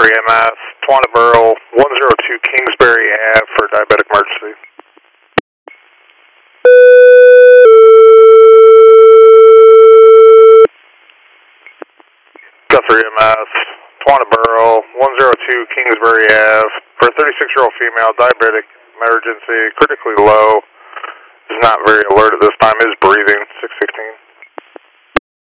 Guthrie MS, Twanaboro, 102 Kingsbury Ave for diabetic emergency. Guthrie MS, Twanaboro, 102 Kingsbury Ave for a 36-year-old female, diabetic emergency, critically low, is not very alert at this time, is breathing, 616.